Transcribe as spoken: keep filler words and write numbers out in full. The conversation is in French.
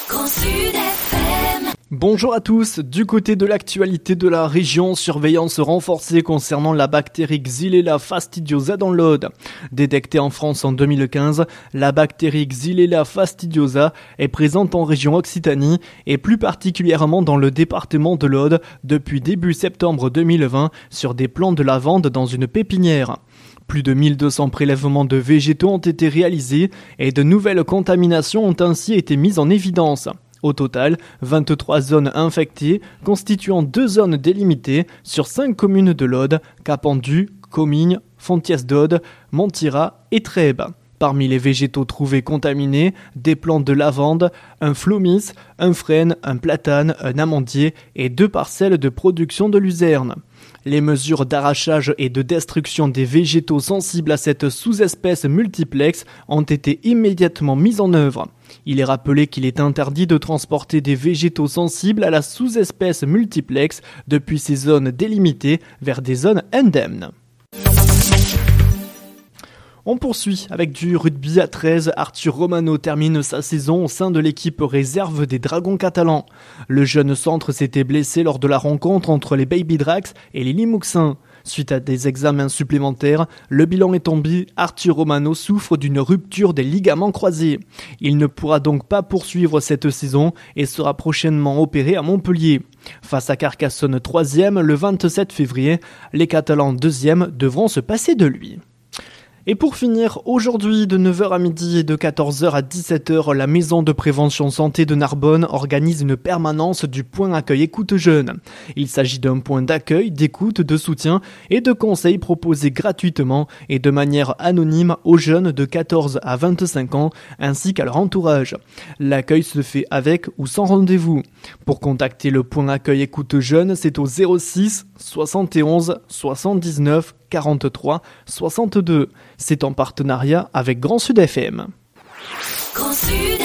Grand Sud F M. Bonjour à tous, du côté de l'actualité de la région, surveillance renforcée concernant la bactérie Xylella fastidiosa dans l'Aude. Détectée en France en deux mille quinze, la bactérie Xylella fastidiosa est présente en région Occitanie et plus particulièrement dans le département de l'Aude depuis début septembre deux mille vingt sur des plants de lavande dans une pépinière. Plus de mille deux cents prélèvements de végétaux ont été réalisés et de nouvelles contaminations ont ainsi été mises en évidence. Au total, vingt-trois zones infectées, constituant deux zones délimitées sur cinq communes de l'Aude, Capendu, Comignes, Fontiès-d'Aude, Montira et Trèbes. Parmi les végétaux trouvés contaminés, des plants de lavande, un flomis, un frêne, un platane, un amandier et deux parcelles de production de luzerne. Les mesures d'arrachage et de destruction des végétaux sensibles à cette sous-espèce multiplexe ont été immédiatement mises en œuvre. Il est rappelé qu'il est interdit de transporter des végétaux sensibles à la sous-espèce multiplexe depuis ces zones délimitées vers des zones indemnes. On poursuit avec du rugby à treize. Arthur Romano termine sa saison au sein de l'équipe réserve des Dragons catalans. Le jeune centre s'était blessé lors de la rencontre entre les Baby Dracs et les Limouxins. Suite à des examens supplémentaires, le bilan est tombé. Arthur Romano souffre d'une rupture des ligaments croisés. Il ne pourra donc pas poursuivre cette saison et sera prochainement opéré à Montpellier. Face à Carcassonne troisième le vingt-sept février, les Catalans deuxième devront se passer de lui. Et pour finir, aujourd'hui de neuf heures à midi et de quatorze heures à dix-sept heures, la Maison de Prévention Santé de Narbonne organise une permanence du point accueil écoute jeune. Il s'agit d'un point d'accueil, d'écoute, de soutien et de conseils proposés gratuitement et de manière anonyme aux jeunes de quatorze à vingt-cinq ans ainsi qu'à leur entourage. L'accueil se fait avec ou sans rendez-vous. Pour contacter le point accueil écoute jeune, c'est au zéro six soixante et onze soixante-dix-neuf quarante-trois soixante-deux. C'est en partenariat avec Grand Sud F M. Grand Sud.